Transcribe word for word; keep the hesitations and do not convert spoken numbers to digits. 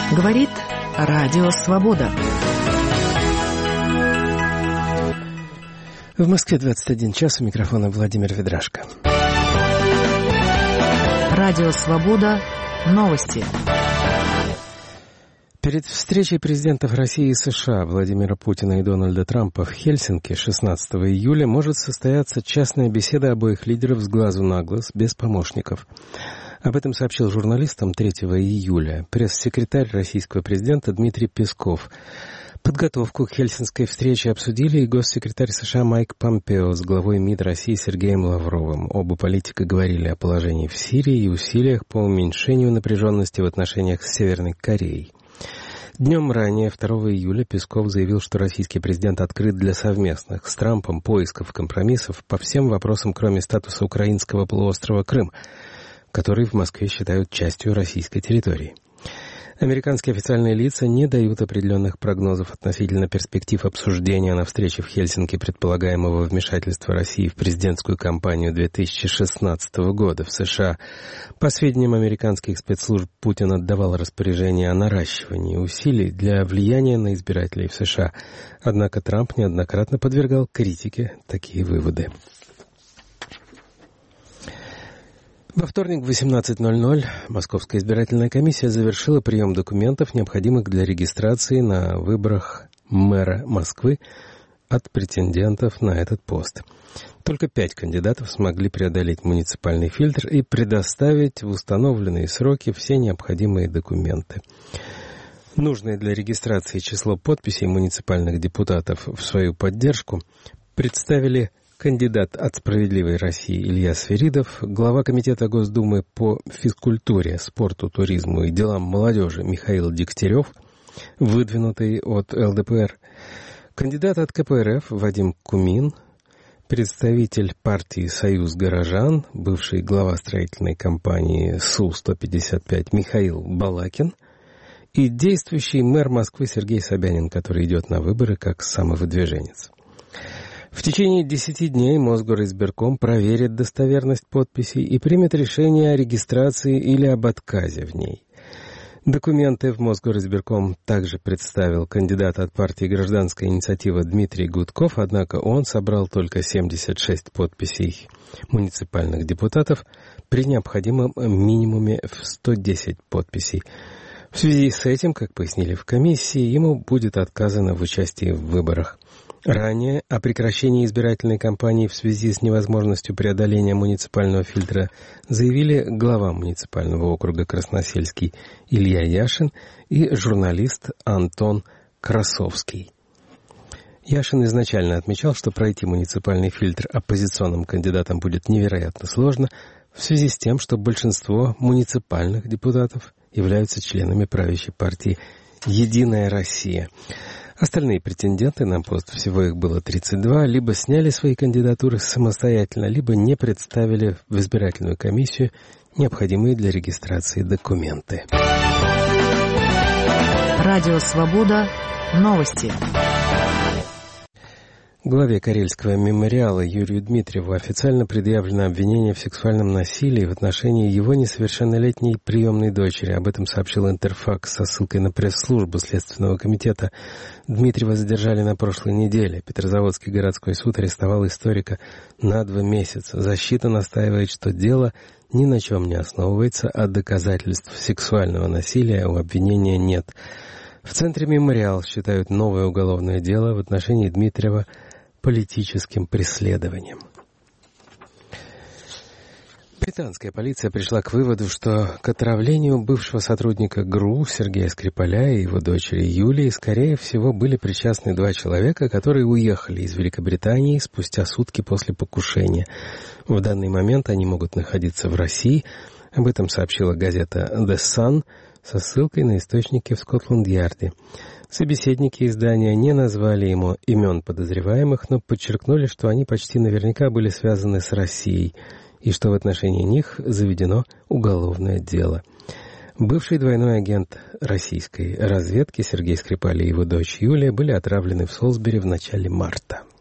Говорит Радио Свобода. В Москве двадцать один час, у микрофона Владимир Ведрашко. Радио Свобода. Новости. Перед встречей президентов России и США Владимира Путина и Дональда Трампа в Хельсинки шестнадцатого июля может состояться частная беседа обоих лидеров с глазу на глаз, без помощников. Об этом сообщил журналистам третьего июля пресс-секретарь российского президента Дмитрий Песков. Подготовку к хельсинской встрече обсудили и госсекретарь США Майк Помпео с главой МИД России Сергеем Лавровым. Оба политика говорили о положении в Сирии и усилиях по уменьшению напряженности в отношениях с Северной Кореей. Днем ранее, второго июля, Песков заявил, что российский президент открыт для совместных с Трампом поисков компромиссов по всем вопросам, кроме статуса украинского полуострова Крым, который в Москве считают частью российской территории. Американские официальные лица не дают определенных прогнозов относительно перспектив обсуждения на встрече в Хельсинки предполагаемого вмешательства России в президентскую кампанию две тысячи шестнадцатого года в США. По сведениям американских спецслужб, Путин отдавал распоряжение о наращивании усилий для влияния на избирателей в США. Однако Трамп неоднократно подвергал критике такие выводы. Во вторник в восемнадцать ноль ноль Московская избирательная комиссия завершила прием документов, необходимых для регистрации на выборах мэра Москвы от претендентов на этот пост. Только пять кандидатов смогли преодолеть муниципальный фильтр и предоставить в установленные сроки все необходимые документы. Нужное для регистрации число подписей муниципальных депутатов в свою поддержку представили кандидат от «Справедливой России» Илья Сверидов, глава Комитета Госдумы по физкультуре, спорту, туризму и делам молодежи Михаил Дегтярев, выдвинутый от эл дэ пэ эр, кандидат от ка пэ эр эф Вадим Кумин, представитель партии «Союз горожан», бывший глава строительной компании Су сто пятьдесят пять Михаил Балакин и действующий мэр Москвы Сергей Собянин, который идет на выборы как самовыдвиженец. В течение десяти дней Мосгоризбирком проверит достоверность подписей и примет решение о регистрации или об отказе в ней. Документы в Мосгоризбирком также представил кандидат от партии «Гражданская инициатива» Дмитрий Гудков, однако он собрал только семьдесят шесть подписей муниципальных депутатов при необходимом минимуме в сто десять подписей. В связи с этим, как пояснили в комиссии, ему будет отказано в участии в выборах. Ранее о прекращении избирательной кампании в связи с невозможностью преодоления муниципального фильтра заявили глава муниципального округа Красносельский Илья Яшин и журналист Антон Красовский. Яшин изначально отмечал, что пройти муниципальный фильтр оппозиционным кандидатам будет невероятно сложно в связи с тем, что большинство муниципальных депутатов являются членами правящей партии «Единая Россия». Остальные претенденты на пост, всего их было тридцать два, либо сняли свои кандидатуры самостоятельно, либо не представили в избирательную комиссию необходимые для регистрации документы. Радио Свобода. Новости. Главе Карельского мемориала Юрию Дмитриеву официально предъявлено обвинение в сексуальном насилии в отношении его несовершеннолетней приемной дочери. Об этом сообщил Интерфакс со ссылкой на пресс-службу Следственного комитета. Дмитриева задержали на прошлой неделе. Петрозаводский городской суд арестовал историка на два месяца. Защита настаивает, что дело ни на чем не основывается, а доказательств сексуального насилия у обвинения нет. В Центре «Мемориал» считают новое уголовное дело в отношении Дмитриева политическим преследованием. Британская полиция пришла к выводу, что к отравлению бывшего сотрудника ГРУ Сергея Скрипаля и его дочери Юлии, скорее всего, были причастны два человека, которые уехали из Великобритании спустя сутки после покушения. В данный момент они могут находиться в России. Об этом сообщила газета The Sun со ссылкой на источники в Скотланд-Ярде. Собеседники издания не назвали ему имен подозреваемых, но подчеркнули, что они почти наверняка были связаны с Россией и что в отношении них заведено уголовное дело. Бывший двойной агент российской разведки Сергей Скрипаль и его дочь Юлия были отравлены в Солсбери в начале марта.